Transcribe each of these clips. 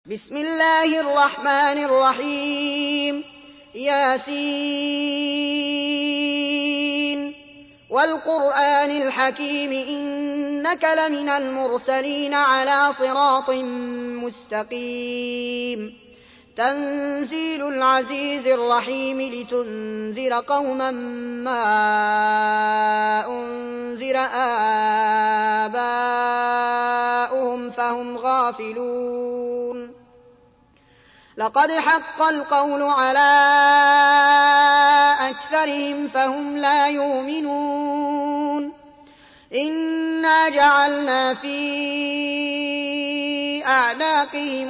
بسم الله الرحمن الرحيم ياسين والقرآن الحكيم إنك لمن المرسلين على صراط مستقيم تنزيل العزيز الرحيم لتنذر قوما ما أنذر آباؤهم فهم غافلون لقد حق القول على أكثرهم فهم لا يؤمنون إنا جعلنا في أعناقهم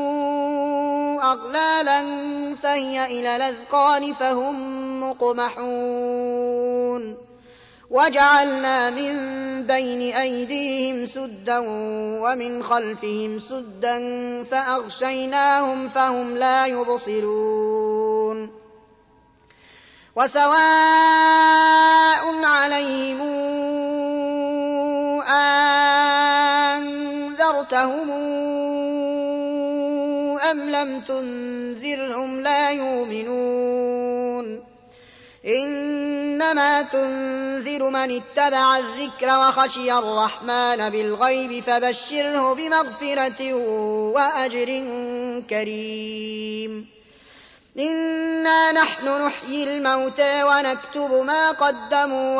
أغلالا فهي إلى الأذقان فهم مقمحون وجعلنا من بين أيديهم سدا ومن خلفهم سدا فأغشيناهم فهم لا يبصرون وسواء عليهم أنذرتهم أم لم تنذرهم لا يؤمنون إنما تنذر من اتبع الذكر وخشي الرحمن بالغيب فبشره بمغفرة وأجر كريم إنا نحن نحيي الموتى ونكتب ما قدموا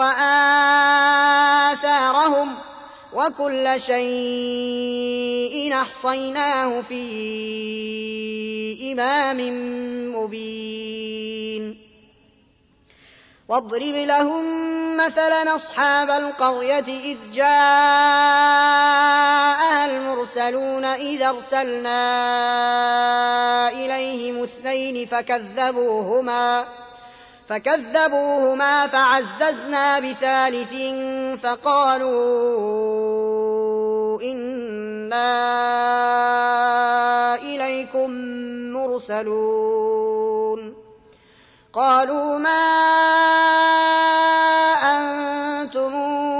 وآثارهم وكل شيء أحصيناه في إمام مبين واضرب لهم مثلا أصحاب القرية إذ جاءها المرسلون إذ أرسلنا إليهم اثنين فكذبوهما فعززنا بثالث فقالوا إنا إليكم مرسلون قالوا ما أنتم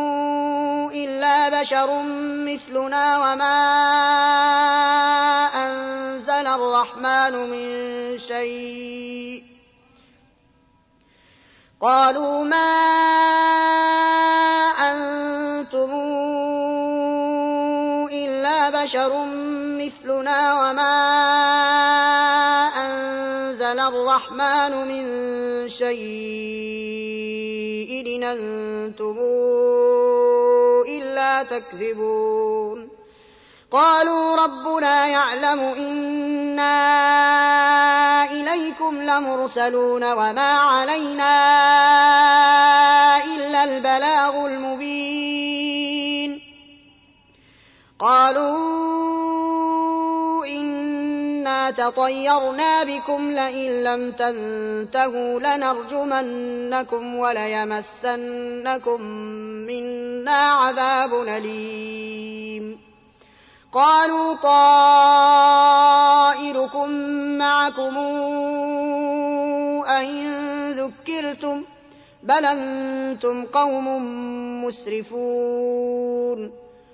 إلا بشر مثلنا وما أنزل الرحمن من شيء إن أنتم إلا تكذبون قالوا ربنا يعلم إنا إليكم لمرسلون وما علينا إلا البلاغ المبين قالوا إنا تطيرنا بكم لئن لم تنتهوا لنرجمنكم وليمسنكم منا عذاب أليم قالوا طائركم معكم أئن ذكرتم بل أنتم قوم مسرفون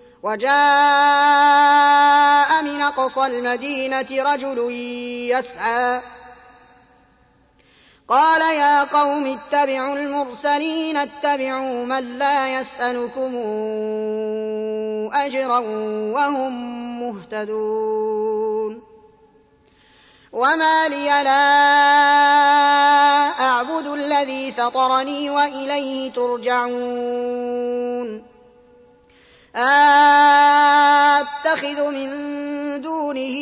وجاء من أقصى المدينة رجل يسعى قال يا قوم اتبعوا المرسلين اتبعوا من لا يسألكم أجرا وهم مهتدون وما لي لا أعبد الذي فطرني وإليه ترجعون أتخذ من دونه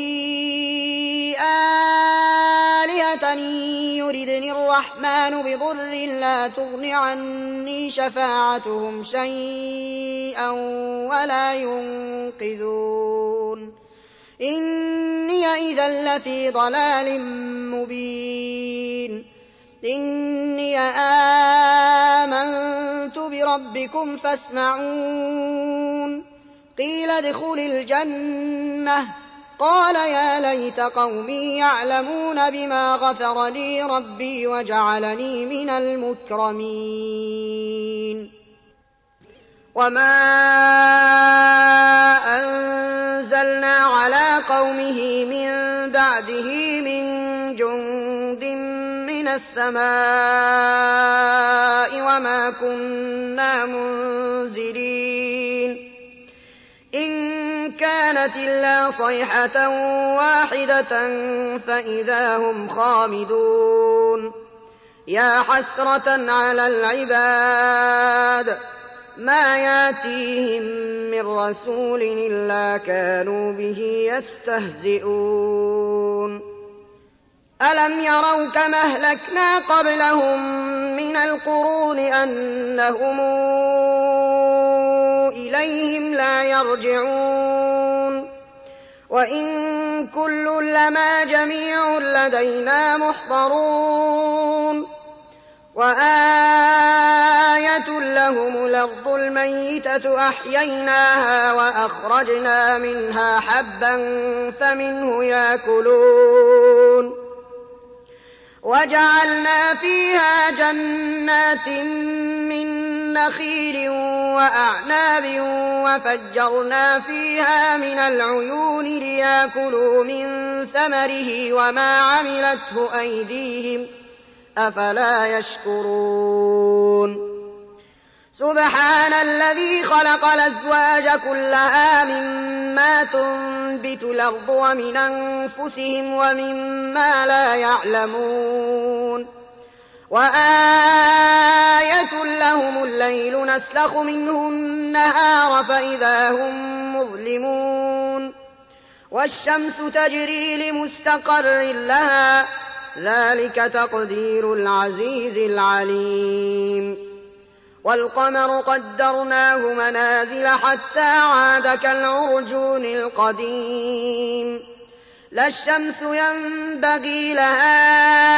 آلهة يردني الرحمن بضر لا تغن عني شفاعتهم شيئا ولا ينقذون إني إذا لفي ضلال مبين إني آمنت بربكم فاسمعون قيل ادخل الجنة قال يا ليت قومي يعلمون بما غفر لي ربي وجعلني من المكرمين وما أنزلنا على قومه من بعده من جند من السماء وما كنا منزلين إن كانت إلا صيحة واحدة فإذا هم خامدون يا حسرة على العباد ما ياتيهم من رسول إلا كانوا به يستهزئون ألم يروا كما أهلكنا قبلهم من القرون أنهم إليهم لا يرجعون وإن كل لما جميع لدينا محضرون وآية لهم الأرض الميتة أحييناها وأخرجنا منها حبا فمنه يأكلون وجعلنا فيها جنات من نخيل وأعناب وفجرنا فيها من العيون ليأكلوا من ثمره وما عملته أيديهم أفلا يشكرون سبحان الذي خلق الأزواج كلها مما تنبت الأرض ومن أنفسهم ومما لا يعلمون وآية لهم الليل نسلخ منه النهار فإذا هم مظلمون والشمس تجري لمستقر لها ذلك تقدير العزيز العليم والقمر قدرناه منازل حتى عاد كالعرجون القديم لا الشمس ينبغي لها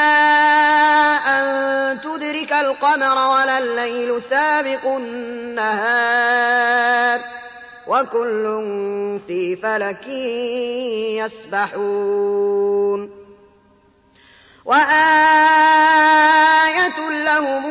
أن تدرك القمر ولا الليل سابق النهار وكل في فلك يسبحون وآية لهم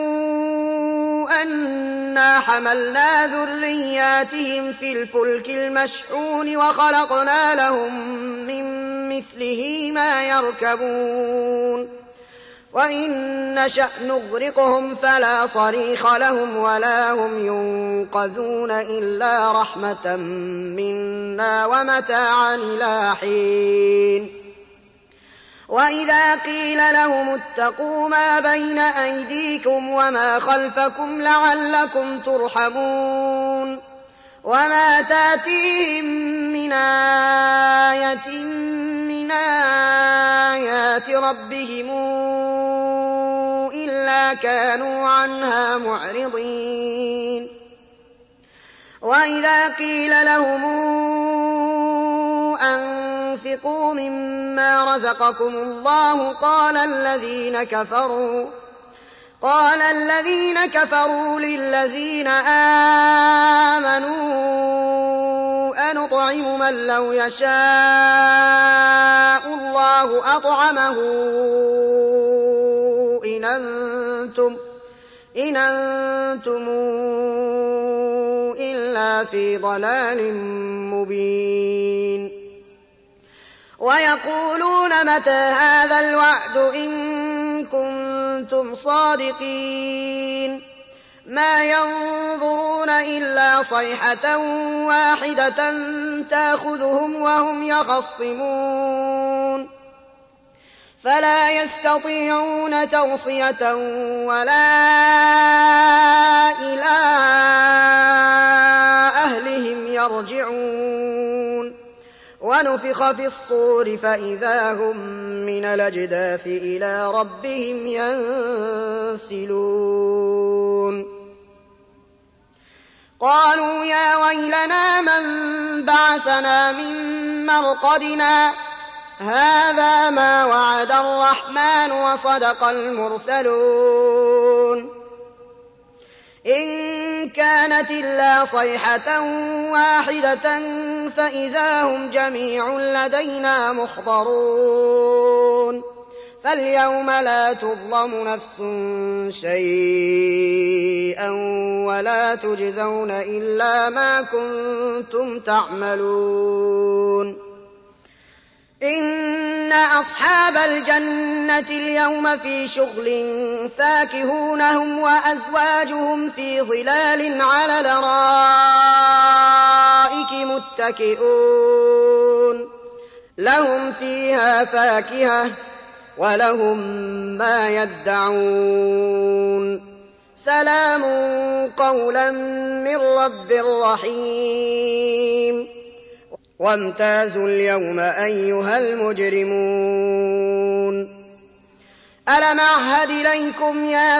أنا حملنا ذرياتهم في الفلك المشحون وخلقنا لهم من مثله ما يركبون وإن نشأ نغرقهم فلا صريخ لهم ولا هم ينقذون إلا رحمة منا ومتاعا إلى حين وإذا قيل لهم اتقوا ما بين أيديكم وما خلفكم لعلكم ترحمون وما تأتيهم من آية من آيات ربهم إلا كانوا عنها معرضين وإذا قيل لهم أنفقوا مما رزقكم الله قال الذين كفروا للذين آمنوا أنطعم من لو يشاء الله أطعمه إن أنتم إلا في ضلال مبين ويقولون متى هذا الوعد إن كنتم صادقين ما ينظرون إلا صيحة واحدة تأخذهم وهم يخصمون فلا يستطيعون توصية ولا إلى أهلهم يرجعون ونفخ في الصور فإذا هم من الأجداث إلى ربهم ينسلون قالوا يا ويلنا من بعثنا من مرقدنا هذا ما وعد الرحمن وصدق المرسلون إن كانت إلا صيحة واحدة فإذا هم جميع لدينا محضرون فاليوم لا تظلم نفس شيئا ولا تجزون إلا ما كنتم تعملون إن أصحاب الجنة اليوم في شغل فاكهون هم وأزواجهم في ظلال على الأرائك متكئون لهم فيها فاكهة ولهم ما يدعون سلام قولا من رب رحيم وامتازوا اليوم أيها المجرمون ألم أعهد إليكم يا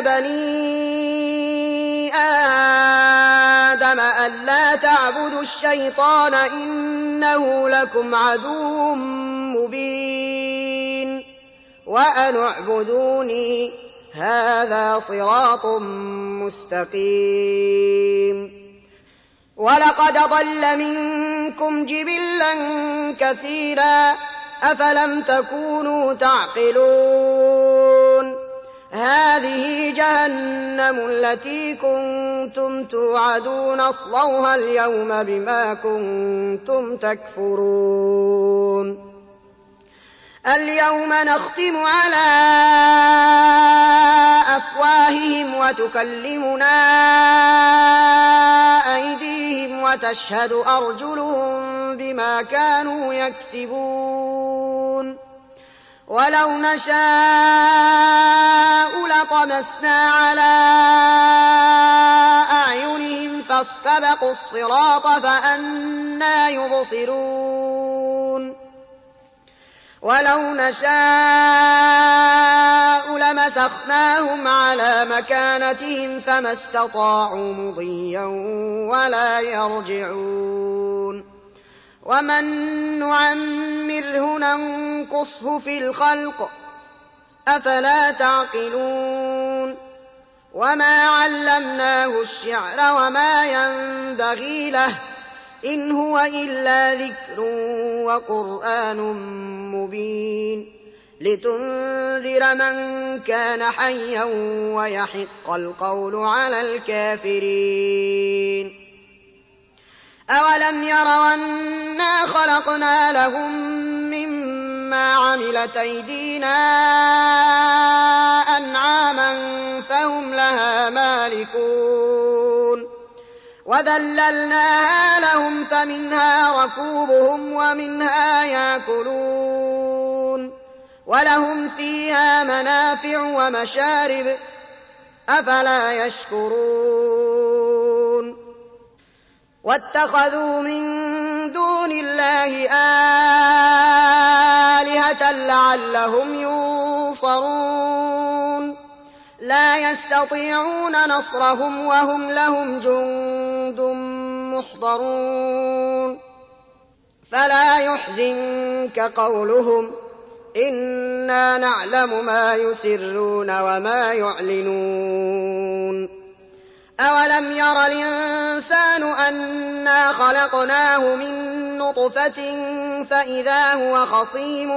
بني آدم ألا تعبدوا الشيطان إنه لكم عدو مبين وأن اعبدوني هذا صراط مستقيم ولقد ضل منكم جبلا كثيرا أفلم تكونوا تعقلون هذه جهنم التي كنتم توعدون اصلوها اليوم بما كنتم تكفرون اليوم نختم على أفواههم وتكلمنا أيديهم وتشهد أرجلهم بما كانوا يكسبون ولو نشاء لطمسنا على أعينهم فاستبقوا الصراط فأنى يبصرون ولو نشاء لمسخناهم على مكانتهم فما استطاعوا مضيا ولا يرجعون ومن نعمره ننقصه في الخلق أفلا تعقلون وما علمناه الشعر وما ينبغي له إن هو إلا ذكر وقرآن مبين لتنذر من كان حيا ويحق القول على الكافرين أولم يروا أنا خلقنا لهم مما عملت أيدينا أنعاما فهم لها مالكون وذللناها لهم فمنها ركوبهم ومنها يأكلون ولهم فيها منافع ومشارب أفلا يشكرون واتخذوا من دون الله آلهة لعلهم ينصرون لا يستطيعون نصرهم وهم لهم جند محضرون فلا يحزنك قولهم إنا نعلم ما يسرون وما يعلنون أولم ير الإنسان أنا خلقناه من نطفة فإذا هو خصيم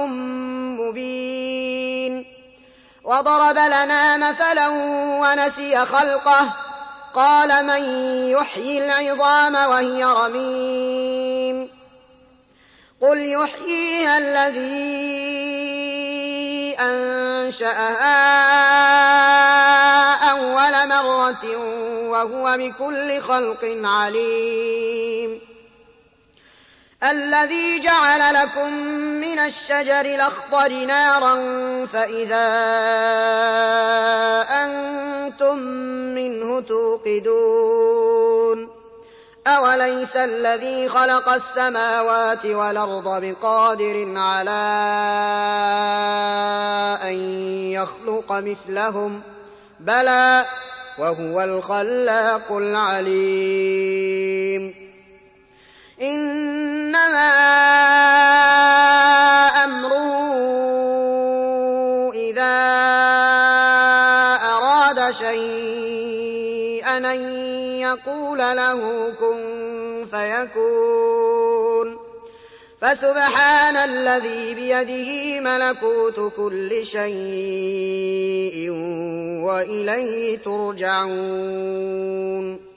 مبين وضرب لنا مثلا ونسي خلقه قال من يحيي العظام وهي رميم قل يحييها الذي أنشأها أول مرة وهو بكل خلق عليم الذي جعل لكم من الشجر الأخضر نارا فإذا أنتم منه توقدون أوليس الذي خلق السماوات والأرض بقادر على أن يخلق مثلهم بلى وهو الخلاق العليم إنما أمره إذا أراد شيئا أن يقول له كن فيكون فسبحان الذي بيده ملكوت كل شيء وإليه ترجعون